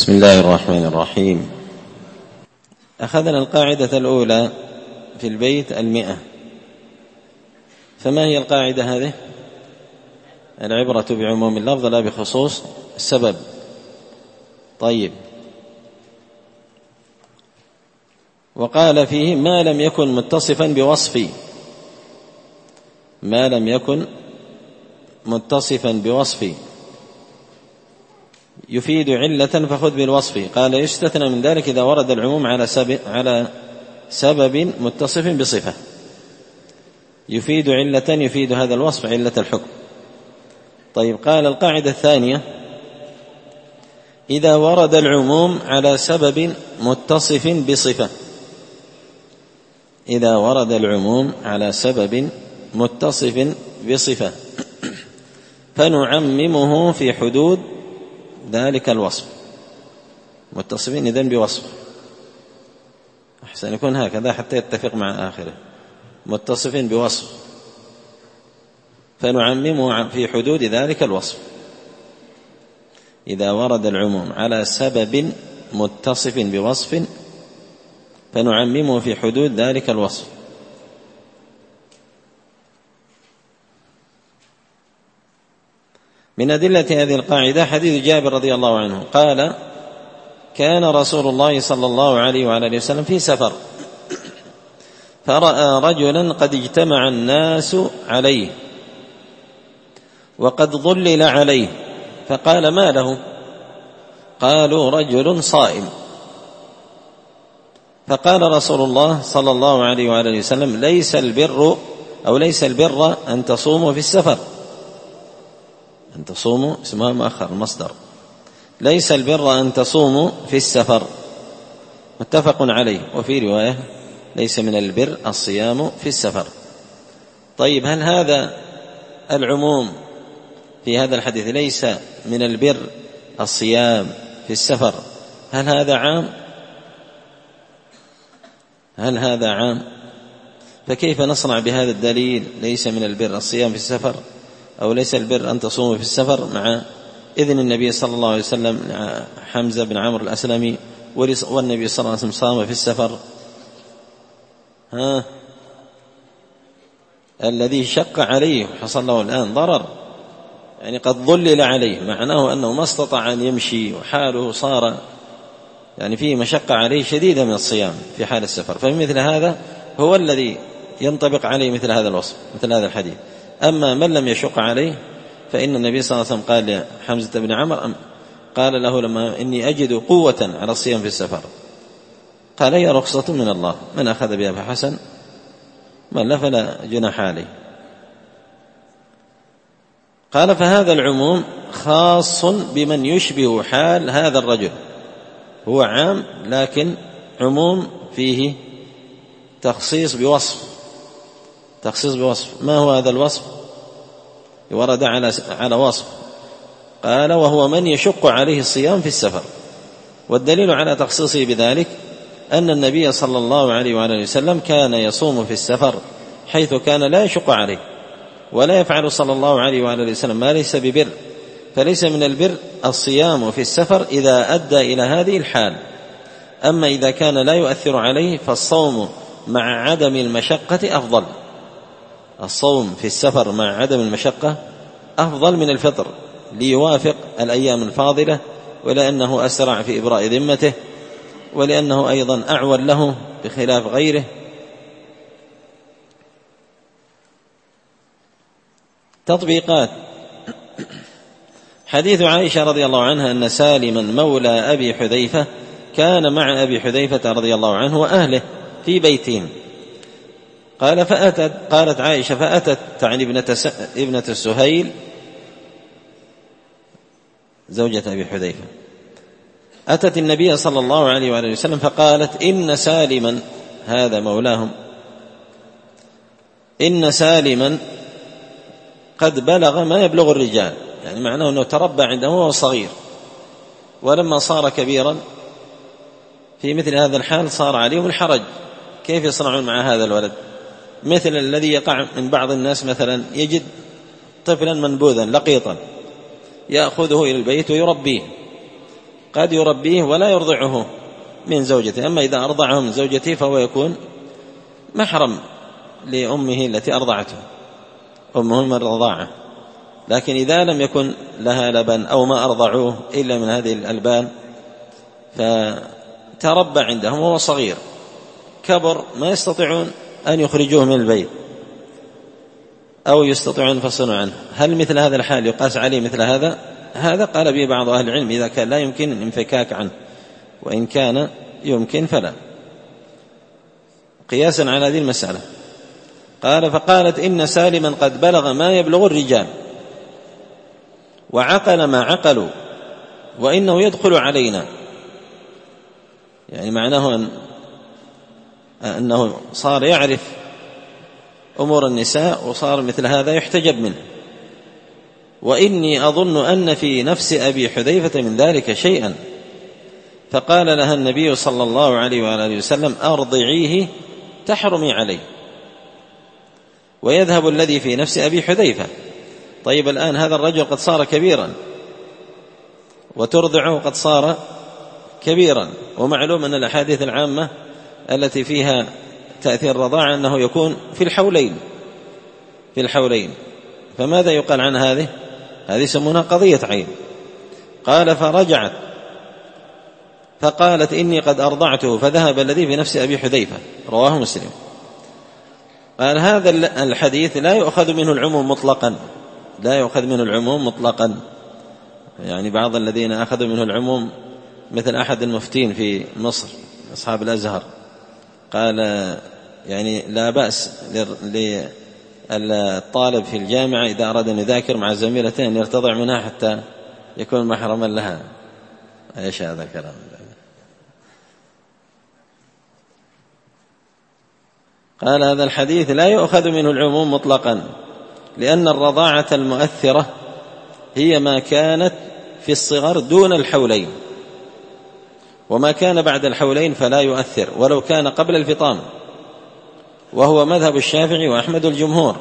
بسم الله الرحمن الرحيم. أخذنا القاعدة الأولى في البيت 100. فما هي القاعدة هذه؟ العبرة بعموم اللفظ لا بخصوص السبب. طيب، وقال فيه ما لم يكن متصفا بوصف، ما لم يكن متصفا بوصف يفيد علة فخذ بالوصف. قال يستثنى من ذلك إذا ورد العموم على سبب متصف بصفة يفيد علة يفيد هذا الوصف علة الحكم. طيب، قال القاعدة الثانية إذا ورد العموم على سبب متصف بصفة، إذا ورد العموم على سبب متصف بصفة فنعممه في حدود ذلك الوصف. متصفين إذن بوصف، أحسن يكون هكذا حتى يتفق مع آخره. متصفين بوصف فنعممه في حدود ذلك الوصف. إذا ورد العموم على سبب متصف بوصف فنعممه في حدود ذلك الوصف. من أدلة هذه القاعدة حديث جابر رضي الله عنه قال كان رسول الله صلى الله عليه وعلى آله وسلم في سفر فرأى رجلا قد اجتمع الناس عليه وقد ظلل عليه فقال ما له؟ قالوا رجل صائم. فقال رسول الله صلى الله عليه وعلى آله وسلم ليس البر أن تصوموا في السفر. أن تصوموا اسمها مؤخر المصدر، ليس البر أن تصوموا في السفر، متفق عليه. وفي رواية ليس من البر الصيام في السفر. طيب، هل هذا العموم في هذا الحديث ليس من البر الصيام في السفر هل هذا عام؟ هل هذا عام؟ فكيف نصنع بهذا الدليل ليس من البر الصيام في السفر أو ليس البر أن تصوموا في السفر مع إذن النبي صلى الله عليه وسلم حمزة بن عمرو الأسلمي والنبي صلى الله عليه وسلم صام في السفر؟ الذي شق عليه حصل له الآن ضرر، يعني قد ظلل عليه، معناه أنه ما استطاع أن يمشي وحاله صار يعني فيه مشقة عليه شديدة من الصيام في حال السفر. فمثل هذا هو الذي ينطبق عليه مثل هذا الوصف مثل هذا الحديث. أما من لم يشق عليه فإن النبي صلى الله عليه وسلم قال لحمزة بن عمرو قال له لما إني أجد قوة على الصيام في السفر قال هي رخصة من الله من أخذ بها فحسن من لا فلا جناح عليه. قال فهذا العموم خاص بمن يشبه حال هذا الرجل، هو عام لكن عموم فيه تخصيص بوصف. ما هو هذا الوصف؟ ورد على وصف. قال وهو من يشق عليه الصيام في السفر. والدليل على تخصيصه بذلك أن النبي صلى الله عليه وآله وسلم كان يصوم في السفر حيث كان لا يشق عليه، ولا يفعل صلى الله عليه وآله وسلم ما ليس ببر. فليس من البر الصيام في السفر إذا أدى إلى هذه الحال. أما إذا كان لا يؤثر عليه فالصوم مع عدم المشقة أفضل. الصوم في السفر مع عدم المشقة أفضل من الفطر ليوافق الأيام الفاضلة، ولأنه أسرع في إبراء ذمته، ولأنه أيضا أعول له بخلاف غيره. تطبيقات حديث عائشة رضي الله عنها أن سالما مولى أبي حذيفة كان مع أبي حذيفة رضي الله عنه وأهله في بيتهم. قالت عائشة فأتت تعني ابنة السهيل زوجة أبي حذيفة، أتت النبي صلى الله عليه وآله وسلم فقالت إن سالما هذا مولاهم إن سالما قد بلغ ما يبلغ الرجال، يعني معناه أنه تربى عنده وهو صغير، ولما صار كبيرا في مثل هذا الحال صار عليهم الحرج كيف يصنعون مع هذا الولد، مثل الذي يقع من بعض الناس مثلا يجد طفلا منبوذا لقيطا يأخذه إلى البيت ويربيه. قد يربيه ولا يرضعه من زوجته. أما إذا أرضعه من زوجته فهو يكون محرم لأمه التي أرضعته، أمه من الرضاعة. لكن إذا لم يكن لها لبن أو ما أرضعوه إلا من هذه الألبان فتربى عندهم وهو صغير، كبر ما يستطيعون أن يخرجوه من البيت أو يستطيعون أن يفصلوا عنه، هل مثل هذا الحال يقاس عليه مثل هذا؟ هذا قال به بعض أهل العلم إذا كان لا يمكن الانفكاك عنه، وإن كان يمكن فلا، قياسا على هذه المسألة. قال فقالت إن سالما قد بلغ ما يبلغ الرجال وعقل ما عقلوا وإنه يدخل علينا، يعني معناه أنه صار يعرف أمور النساء وصار مثل هذا يحتجب منه. وإني أظن أن في نفس أبي حذيفة من ذلك شيئا، فقال لها النبي صلى الله عليه وآله وسلم أرضعيه تحرمي عليه ويذهب الذي في نفس أبي حذيفة. طيب الآن هذا الرجل قد صار كبيرا وترضعه قد صار كبيرا، ومعلوم أن الأحاديث العامة التي فيها تأثير الرضاعة أنه يكون في الحولين. فماذا يقال عن هذه يسمونها قضية عين. قال فرجعت فقالت إني قد أرضعته فذهب الذي في نفس أبي حذيفة، رواه مسلم. قال هذا الحديث لا يؤخذ منه العموم مطلقا، يعني بعض الذين أخذوا منه العموم مثل أحد المفتين في مصر أصحاب الأزهر قال يعني لا بأس للطالب في الجامعة إذا أراد أن يذاكر مع زميلته أن يرتضع منها حتى يكون محرما لها. ايش هذا كلام؟ قال هذا الحديث لا يؤخذ منه العموم مطلقا، لأن الرضاعة المؤثرة هي ما كانت في الصغر دون الحولين، وما كان بعد الحولين فلا يؤثر ولو كان قبل الفطام، وهو مذهب الشافعي وأحمد الجمهور.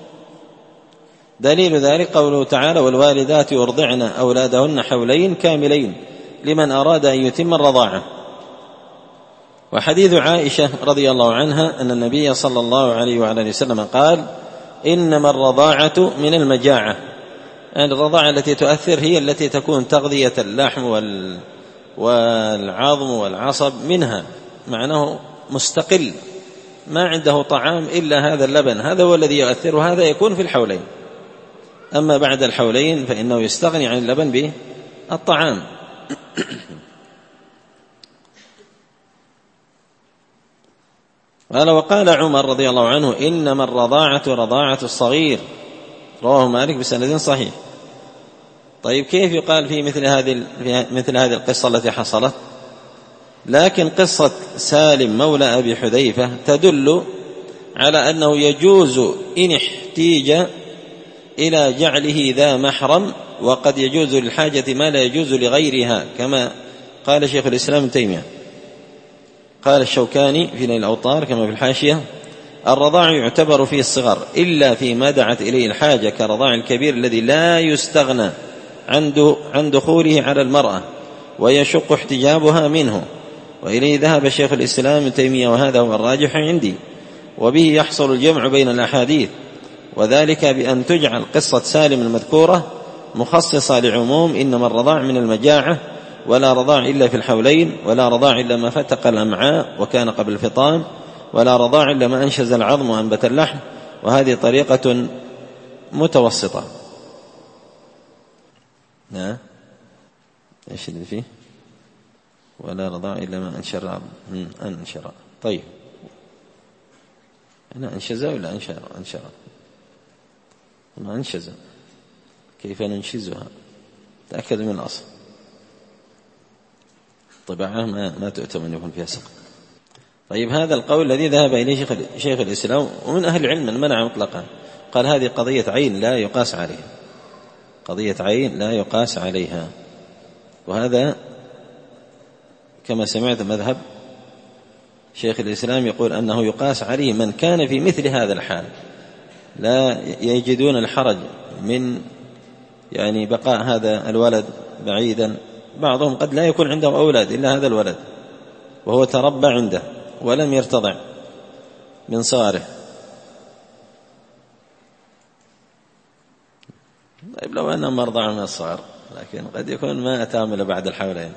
دليل ذلك قوله تعالى والوالدات يرضعن أولادهن حولين كاملين لمن أراد أن يتم الرضاعة. وحديث عائشة رضي الله عنها أن النبي صلى الله عليه وعلى وسلم قال إنما الرضاعة من المجاعة، يعني الرضاعة التي تؤثر هي التي تكون تغذية اللحم والعظم والعصب منها، معناه مستقل ما عنده طعام إلا هذا اللبن، هذا هو الذي يؤثر، وهذا يكون في الحولين. أما بعد الحولين فإنه يستغني عن اللبن بالطعام. قال وقال عمر رضي الله عنه إنما الرضاعة رضاعة الصغير، رواه مالك بسند صحيح. طيب كيف يقال في مثل هذه القصة التي حصلت؟ لكن قصة سالم مولى أبي حذيفة تدل على أنه يجوز إن احتيج إلى جعله ذا محرم، وقد يجوز للحاجة ما لا يجوز لغيرها، كما قال شيخ الإسلام ابن تيمية. قال الشوكاني في نيل الأوطار كما في الحاشية الرضاع يعتبر فيه الصغر إلا فيما دعت إليه الحاجة كرضاع الكبير الذي لا يستغنى عن دخوله على المرأة ويشق احتجابها منه، وإليه ذهب شيخ الإسلام ابن تيمية، وهذا هو الراجح عندي. وبه يحصل الجمع بين الأحاديث، وذلك بأن تجعل قصة سالم المذكورة مخصصة لعموم إنما الرضاع من المجاعة، ولا رضاع إلا في الحولين، ولا رضاع إلا ما فتق الأمعاء وكان قبل الفطام، ولا رضاع إلا ما أنشز العظم وأنبت اللحم. وهذه طريقة متوسطة. نعم ايش اللي فيه؟ ولا رضاع إلا ما أنشر أنشر. طيب أنا أنشز ولا أنشر؟ ما أنشز، كيف ننشزها؟ تأكد من الأصل، طبعا ما تؤتمن يكون فيها سقط. طيب هذا القول الذي ذهب إليه شيخ الإسلام ومن أهل العلم من منع مطلقا، قال هذه قضية عين لا يقاس عليها، قضية عين لا يقاس عليها. وهذا كما سمعت مذهب شيخ الإسلام يقول أنه يقاس عليه من كان في مثل هذا الحال، لا يجدون الحرج من يعني بقاء هذا الولد بعيدا بعضهم قد لا يكون عنده أولاد إلا هذا الولد وهو تربى عنده ولم يرتضع من صغره. طيب لو أنه مرضع من الصغر، لكن قد يكون ما أتام إلا بعد الحولين.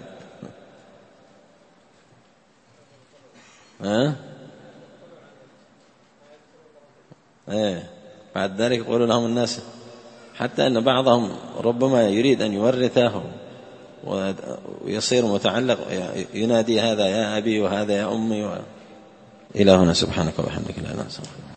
بعد ذلك يقول لهم الناس، حتى أن بعضهم ربما يريد أن يورثه ويصير متعلق ينادي هذا يا أبي وهذا يا أمي إلى هنا. سبحانك وبحمدك لا إله إلا أنت.